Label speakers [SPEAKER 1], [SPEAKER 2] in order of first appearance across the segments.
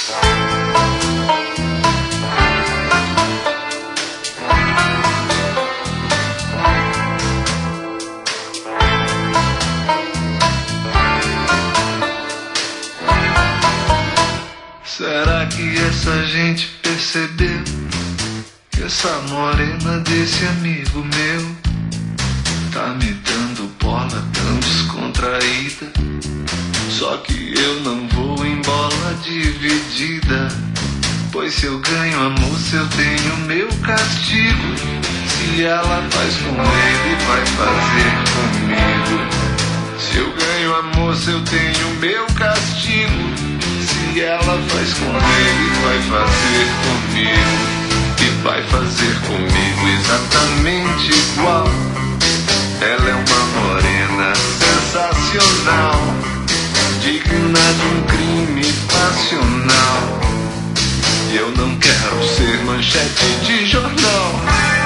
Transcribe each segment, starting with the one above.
[SPEAKER 1] Será que essa gente percebeu que essa morena desse amigo meu tá me dando bola tão descontraída? Só que eu não vou em bola dividida, pois se eu ganho a moça eu tenho meu castigo. Se ela faz com ele, vai fazer comigo. Se eu ganho a moça eu tenho meu castigo. Se ela faz com ele, vai fazer comigo. E vai fazer comigo exatamente igual. Ela é uma morena sensacional, digna de um crime passional. E eu não quero ser manchete de jornal.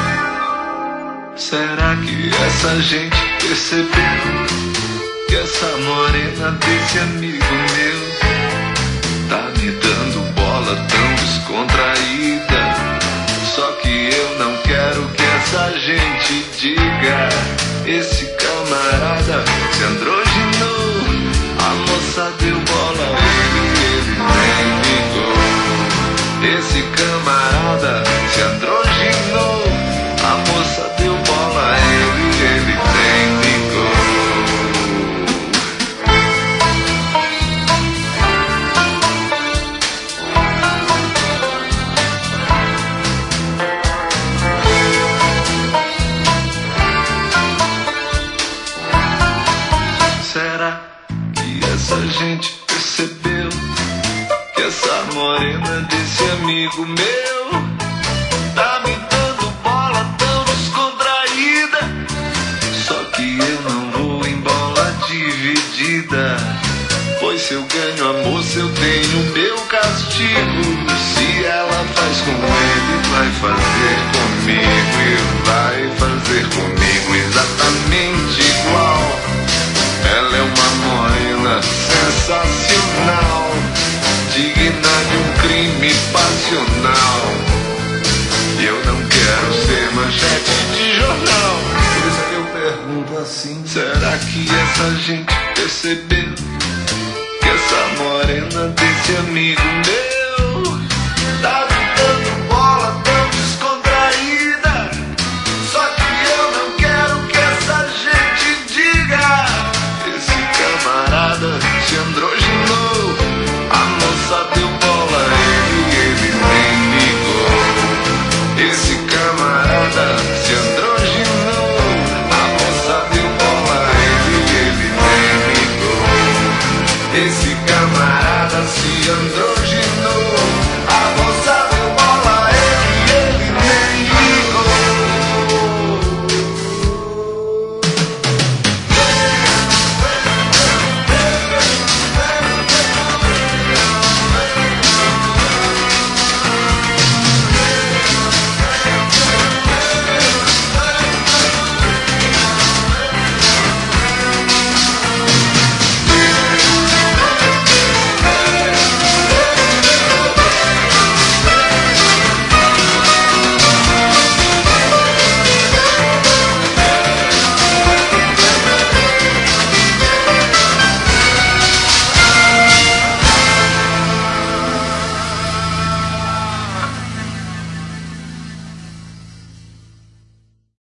[SPEAKER 1] Será que essa gente percebeu que essa morena desse amigo meu tá me dando bola tão descontraída? Só que eu não quero que essa gente diga: esse camarada se androginou, a moça deu bola a ele nem ligou. Esse camarada se androginou, a moça deu bola a ele nem ligou. Será que essa gente percebeu que essa morena desse amigo meu tá me dando bola tão descontraída? Só que eu não vou em bola dividida, pois se eu ganho a moça eu tenho meu castigo. Se ela faz com ele, vai fazer comigo. E vai fazer comigo exatamente igual. Ela é uma morena sensacional, digna de um crime passional. E eu não quero ser manchete de jornal. Por isso que eu pergunto assim: será que essa gente percebeu que essa morena desse amigo meu tá me dando bola tão descontraída? Só que eu não quero que essa gente diga: esse camarada se androginou, a moça deu bola a ele nem ligou. Esse camarada se androginou, a moça deu bola a ele nem ligou. Esse camarada se androginou.